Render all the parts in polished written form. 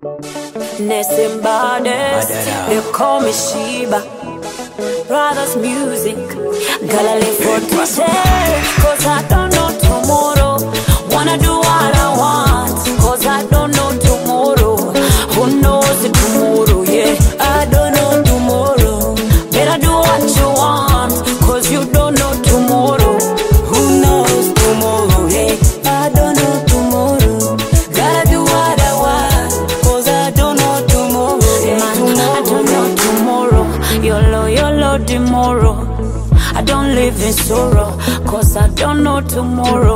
Nesembades, they call me Sheba. Brothers music, gotta live for today, cause I don't know tomorrow. Wanna do what I want, cause I don't know tomorrow. Who knows tomorrow, yeah, I don't know tomorrow. Better do what you want, cause you don't know tomorrow. Who knows tomorrow, yeah, I don't know tomorrow. Gotta do what I want, cause I don't know tomorrow, yeah, I don't know tomorrow. YOLO tomorrow. I don't live in sorrow, cause I don't know tomorrow.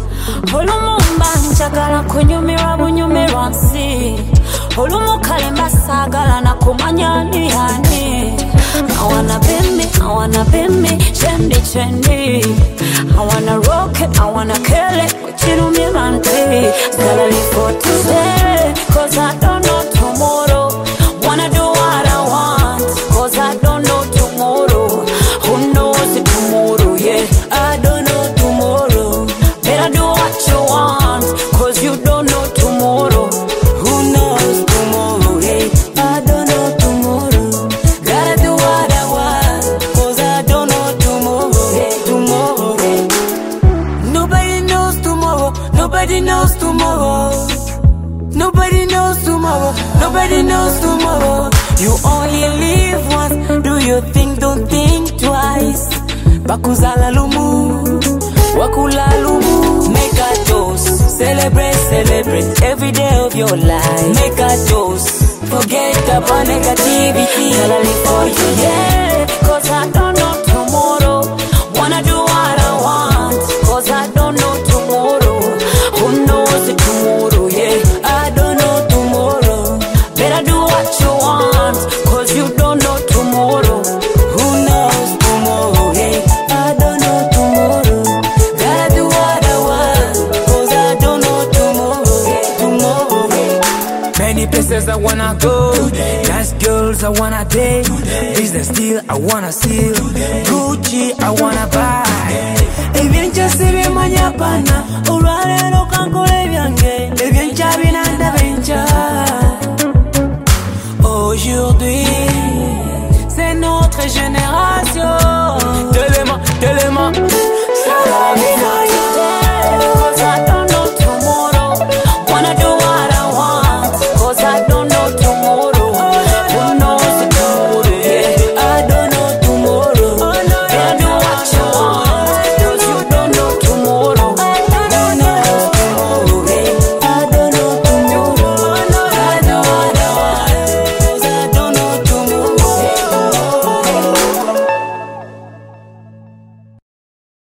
Olumumba njagala kunyumira bunyumira nsi. Olumukalemba sagala na kumanya ni hani. I wanna be me, chendi. I wanna rock it, I wanna kill it, kuchirumi manti. Gotta live for today, cause I don't know tomorrow. Wanna do what I want, cause I don't know tomorrow. Who knows tomorrow, yeah, I don't know tomorrow. Better do what you want, cause you don't know tomorrow. Who knows tomorrow, yeah, I don't know tomorrow. Gotta do what I want, cause I don't know tomorrow, yeah, tomorrow, yeah. Nobody knows tomorrow, nobody knows tomorrow. Nobody knows tomorrow, nobody knows tomorrow. You only live once, do your thing, don't think twice. Bakuzala lumu, wakula lumu. Make a toast, celebrate every day of your life. Make a toast, forget about negativity. Gotta live for you, yeah, cause I don't know tomorrow. Wanna do what I want, cause I don't know tomorrow. Who knows tomorrow, yeah, I don't know tomorrow. Better do what you want, cause you don't know tomorrow. Who knows tomorrow, yeah, I don't know tomorrow. Gotta do what I want, cause I don't know tomorrow, yeah, tomorrow, yeah. Many places I wanna go, nice girls I wanna date, business deal I wanna seal, Gucci I wanna buy. Ebyencha sibi manya pana, ulwalero kankole byange, ebyencha binanda